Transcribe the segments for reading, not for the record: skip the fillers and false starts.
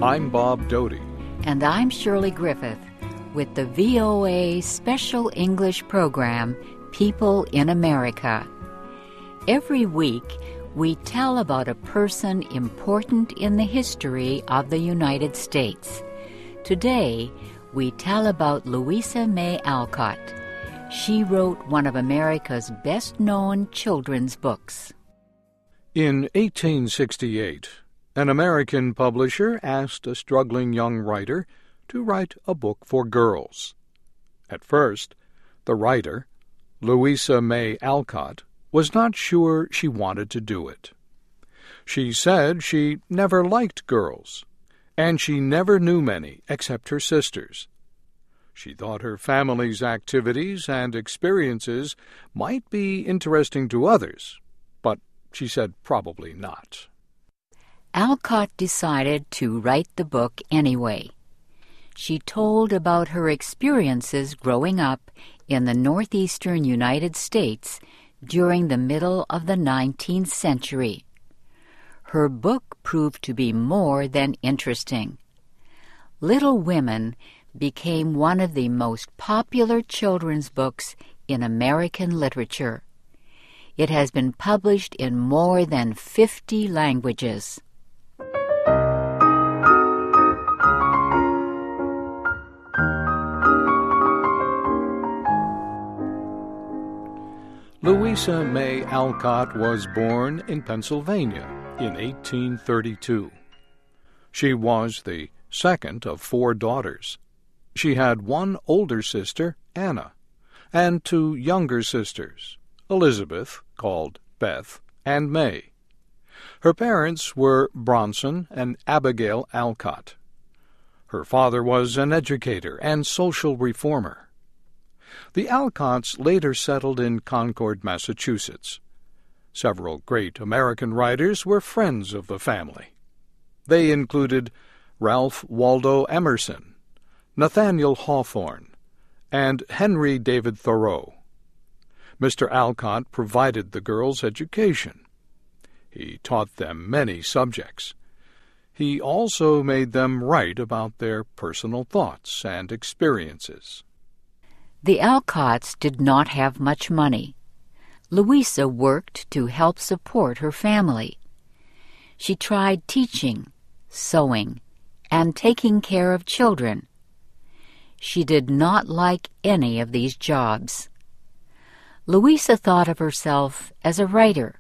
I'm Bob Doty. And I'm Shirley Griffith with the VOA Special English program, People in America. Every week, we tell about a person important in the history of the United States. Today, we tell about Louisa May Alcott. She wrote one of America's best-known children's books. In 1868, an American publisher asked a struggling young writer to write a book for girls. At first, the writer, Louisa May Alcott, was not sure she wanted to do it. She said she never liked girls, and she never knew many except her sisters. She thought her family's activities and experiences might be interesting to others, but she said probably not. Alcott decided to write the book anyway. She told about her experiences growing up in the northeastern United States during the middle of the 19th century. Her book proved to be more than interesting. Little Women became one of the most popular children's books in American literature. It has been published in more than 50 languages. Louisa May Alcott was born in Pennsylvania in 1832. She was the second of 4 daughters. She had one older sister, Anna, and 2 younger sisters, Elizabeth, called Beth, and May. Her parents were Bronson and Abigail Alcott. Her father was an educator and social reformer. The Alcotts later settled in Concord, Massachusetts. Several great American writers were friends of the family. They included Ralph Waldo Emerson, Nathaniel Hawthorne, and Henry David Thoreau. Mr. Alcott provided the girls education. He taught them many subjects. He also made them write about their personal thoughts and experiences. The Alcotts did not have much money. Louisa worked to help support her family. She tried teaching, sewing, and taking care of children. She did not like any of these jobs. Louisa thought of herself as a writer.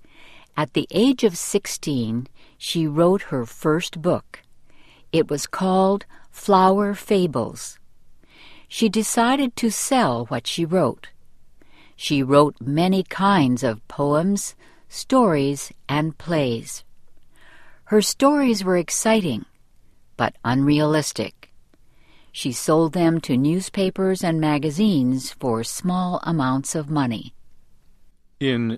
At the age of 16, she wrote her first book. It was called Flower Fables. She decided to sell what she wrote. She wrote many kinds of poems, stories, and plays. Her stories were exciting, but unrealistic. She sold them to newspapers and magazines for small amounts of money. In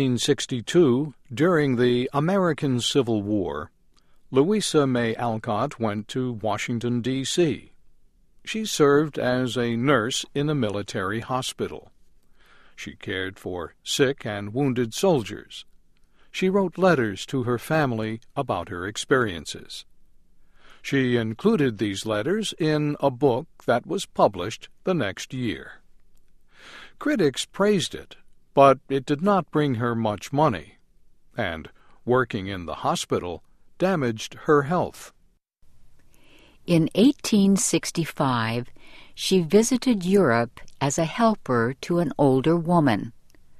1862, during the American Civil War, Louisa May Alcott went to Washington, D.C. She served as a nurse in a military hospital. She cared for sick and wounded soldiers. She wrote letters to her family about her experiences. She included these letters in a book that was published the next year. Critics praised it, but it did not bring her much money, and working in the hospital damaged her health. In 1865, she visited Europe as a helper to an older woman.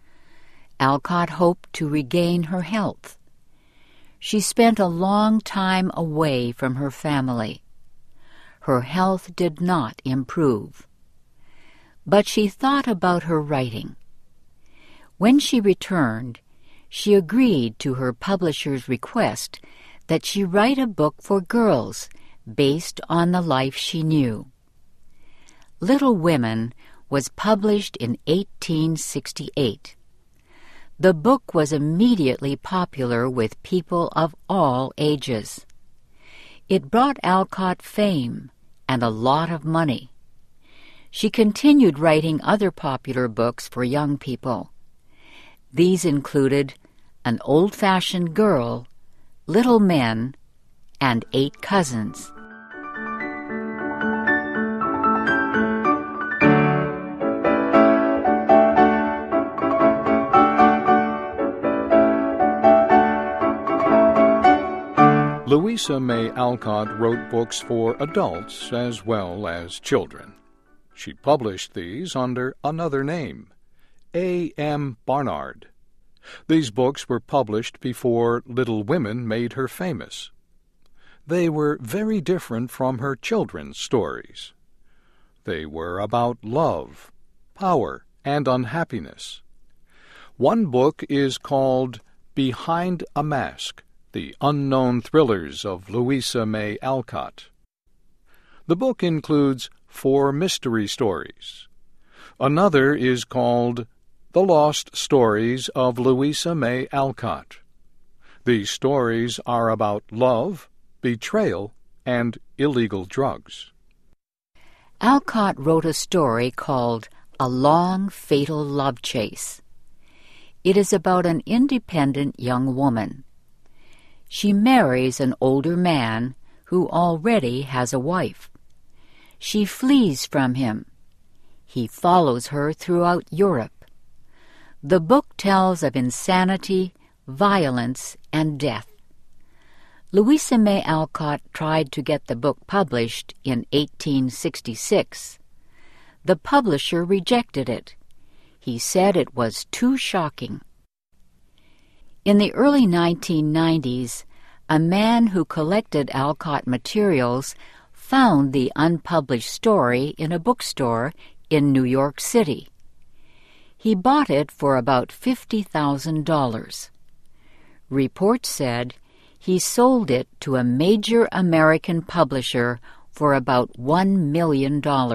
Alcott hoped to regain her health. She spent a long time away from her family. Her health did not improve. But she thought about her writing. When she returned, she agreed to her publisher's request that she write a book for girls based on the life she knew. Little Women was published in 1868. The book was immediately popular with people of all ages. It brought Alcott fame and a lot of money. She continued writing other popular books for young people. These included An Old-Fashioned Girl, Little Men, and 8 cousins. Louisa May Alcott wrote books for adults as well as children. She published these under another name, A. M. Barnard. These books were published before Little Women made her famous. They were very different from her children's stories. They were about love, power, and unhappiness. One book is called Behind a Mask, The Unknown Thrillers of Louisa May Alcott. The book includes 4 mystery stories. Another is called The Lost Stories of Louisa May Alcott. These stories are about love, betrayal, and illegal drugs. Alcott wrote a story called A Long, Fatal Love Chase. It is about an independent young woman. She marries an older man who already has a wife. She flees from him. He follows her throughout Europe. The book tells of insanity, violence, and death. Louisa May Alcott tried to get the book published in 1866. The publisher rejected it. He said it was too shocking. In the early 1990s, a man who collected Alcott materials found the unpublished story in a bookstore in New York City. He bought it for about $50,000. Reports said he sold it to a major American publisher for about $1 million.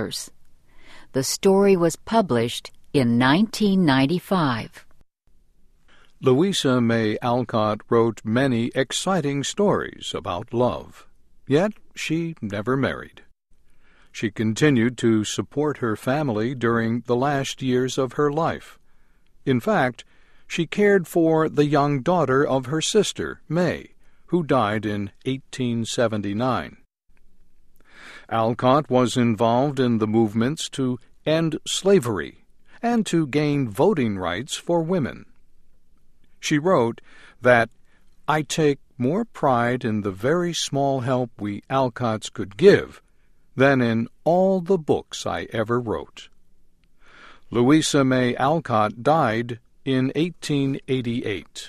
The story was published in 1995. Louisa May Alcott wrote many exciting stories about love, yet she never married. She continued to support her family during the last years of her life. In fact, she cared for the young daughter of her sister, May, who died in 1879. Alcott was involved in the movements to end slavery and to gain voting rights for women. She wrote that, "I take more pride in the very small help we Alcotts could give than in all the books I ever wrote." Louisa May Alcott died in 1888.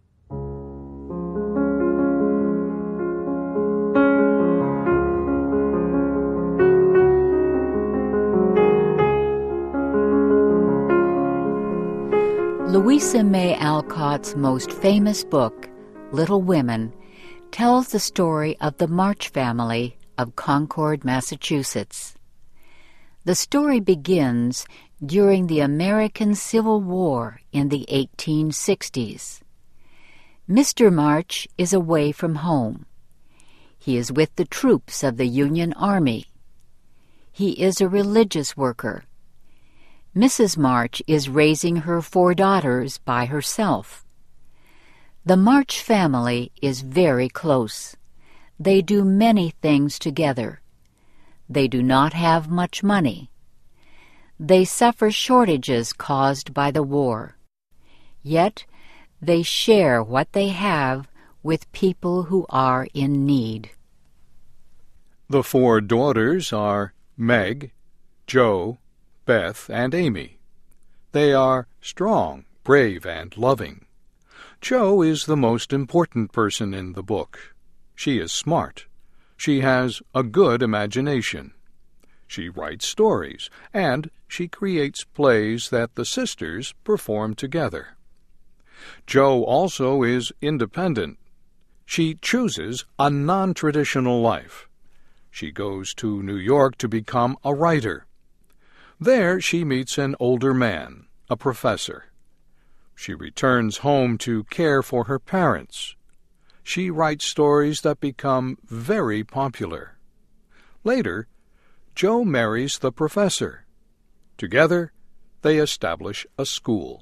Louisa May Alcott's most famous book, Little Women, tells the story of the March family of Concord, Massachusetts. The story begins during the American Civil War in the 1860s. Mr. March is away from home. He is with the troops of the Union Army. He is a religious worker. Mrs. March is raising her 4 daughters by herself. The March family is very close. They do many things together. They do not have much money. They suffer shortages caused by the war. Yet they share what they have with people who are in need. The 4 daughters are Meg, Jo, Beth, and Amy. They are strong, brave, and loving. Jo is the most important person in the book. She is smart. She has a good imagination. She writes stories, and she creates plays that the sisters perform together. Jo also is independent. She chooses a non-traditional life. She goes to New York to become a writer. There she meets an older man, a professor. She returns home to care for her parents. She writes stories that become very popular. Later, Jo marries the professor. Together, they establish a school.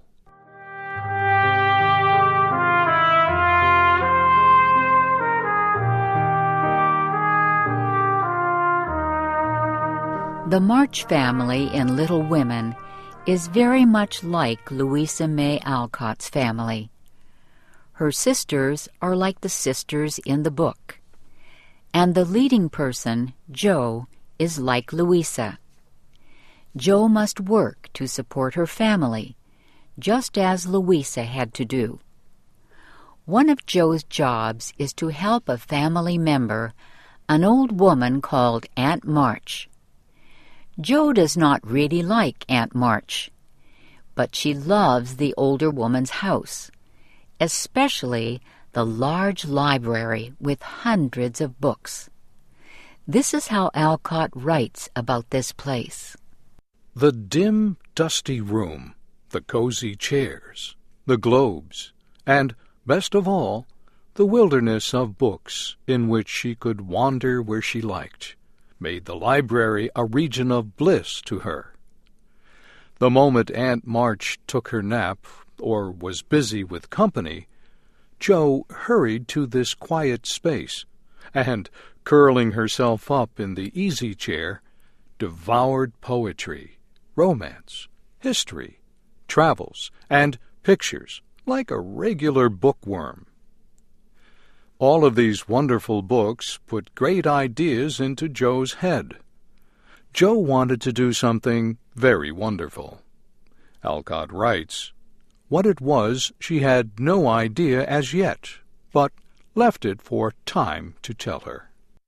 The March family in Little Women is very much like Louisa May Alcott's family. Her sisters are like the sisters in the book, and the leading person, Jo, is like Louisa. Jo must work to support her family, just as Louisa had to do. One of Jo's jobs is to help a family member, an old woman called Aunt March. Jo does not really like Aunt March, but she loves the older woman's house, especially the large library with hundreds of books. This is how Alcott writes about this place. The dim, dusty room, the cozy chairs, the globes, and, best of all, the wilderness of books in which she could wander where she liked, made the library a region of bliss to her. The moment Aunt March took her nap, or was busy with company, Jo hurried to this quiet space, and, curling herself up in the easy chair, devoured poetry, romance, history, travels, and pictures like a regular bookworm. All of these wonderful books put great ideas into Jo's head. Jo wanted to do something very wonderful. Alcott writes, "What it was she had no idea as yet, but left it for time to tell her."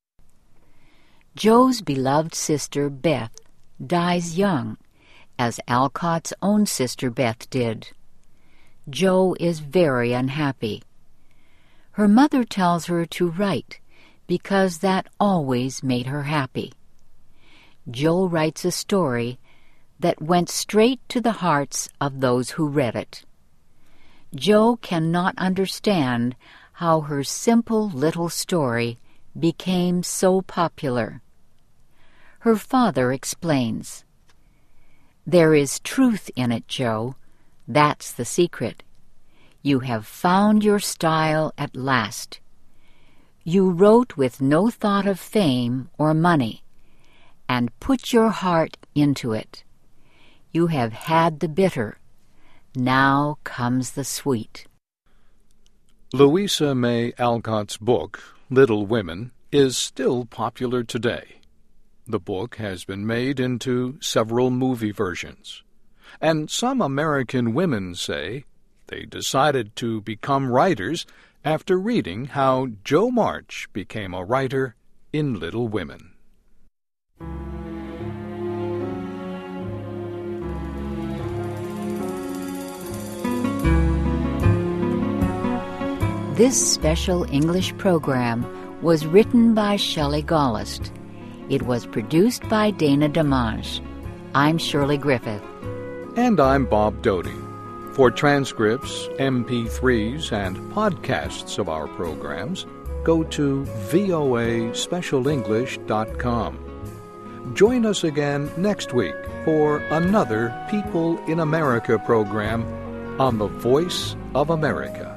Jo's beloved sister Beth dies young, as Alcott's own sister Beth did. Jo is very unhappy. Her mother tells her to write because that always made her happy. Jo writes a story that went straight to the hearts of those who read it. Jo cannot understand how her simple little story became so popular. Her father explains, "There is truth in it, Jo. That's the secret. You have found your style at last. You wrote with no thought of fame or money, and put your heart into it. You have had the bitter. Now comes the sweet." Louisa May Alcott's book, Little Women, is still popular today. The book has been made into several movie versions, and some American women say they decided to become writers after reading how Jo March became a writer in Little Women. This special English program was written by Shelley Gollust. It was produced by Dana Damage. I'm Shirley Griffith. And I'm Bob Doty. For transcripts, MP3s, and podcasts of our programs, go to voaspecialenglish.com. Join us again next week for another People in America program on the Voice of America.